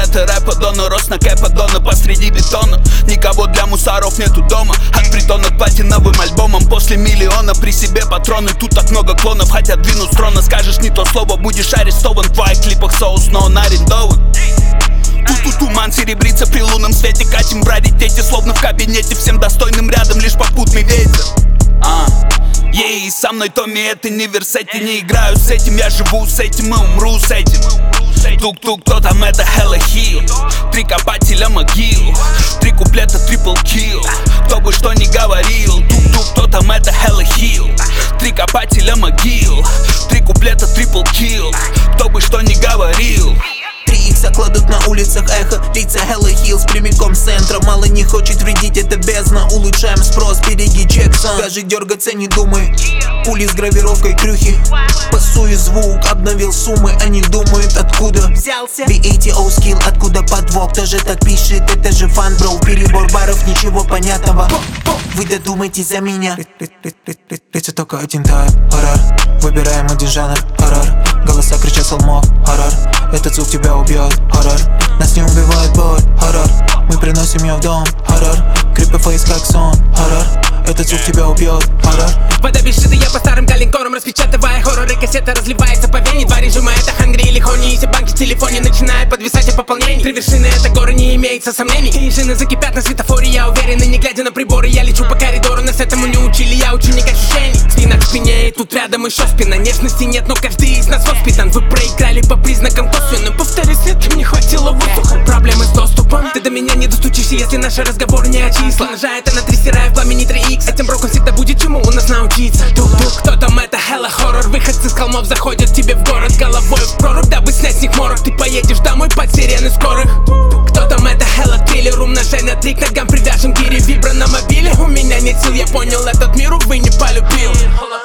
это рэпа, дона, рост на кэпа, дона посреди бетона. Никого для мусоров нету дома. От притона к платиновым альбомам. После миллиона при себе патроны. Тут так много клонов, хотят двинуть с трона. Скажешь не то слово, будешь арестован. В твоих клипах соус, но он арендован. Тут туман серебрится при лунном свете. Катим бродить дети, словно в кабинете. Всем достойным рядом лишь попутный ветер. Ей, со мной Томми, это не версети. Не играю с этим, я живу с этим и умру с этим. Тук-тук, кто там, это Hella Hill. 3 копателя могил, 3 куплета, трипл килл. Кто бы что ни говорил. Тук-тук, кто там, это Hella Hill. 3 копателя могил, 3 куплета, трипл килл. Кто бы что ни говорил. 3х кладут на улицах эхо, лица Hella Hills прямиком с центра. Мало не хочет вредить, это бездна. Улучшаем спрос, береги Джексон. Даже дергаться не думай, пули с гравировкой крюхи. Пасую звук, обновил суммы, они думают откуда взялся. BATO скилл, откуда подвох, кто же так пишет, это же фан, бро. Перебор баров, ничего понятного. Вы додумайтесь за меня. Лица только один тайп, хоррор. Выбираем один жанр, хоррор. Голоса кричат солмов, хоррор. Этот звук тебя убьет, хоррор. Нас не убивает боль, хоррор. Мы приносим ее в дом, хоррор. Крипы фейс как сон, хоррор. Этот звук тебя убьет, хоррор. Вода бежит, и я по старым калинкорам, распечатывая хорроры, кассета разливается по вене. Два режима, это хангри или хони. Если банки в телефоне начинают подвисать от пополнений. 3 вершины, это горы, не имеется сомнений. Тишины закипят на светофоре, я уверен. И не глядя на приборы, я лечу по коридору. Нас этому не учили, я ученик ощущений. Спина к спине, и тут рядом еще спина. Нежности нет, но каждый из нас воспитан. Вы проиграли по признакам косвенным. Повтори, свет, мне хватило воздуха. Проблемы с доступом, ты до меня не достучишься, если наши разговоры не о числах. Умножая это на 3, стирая в пламени 3х. Этим броком всегда будет чему у нас научиться. Тук-тук, кто там, это Hella хоррор. Выходцы с холмов заходят тебе в город головой в прорубь, дабы снять с них морок. Ты поедешь домой под сирены скорых. Кто там, это Hella триллер. Умножай на 3, к ногам привяжем гири. Вибро на мобиле, у меня нет сил. Я понял, этот мир, увы, не полюбил.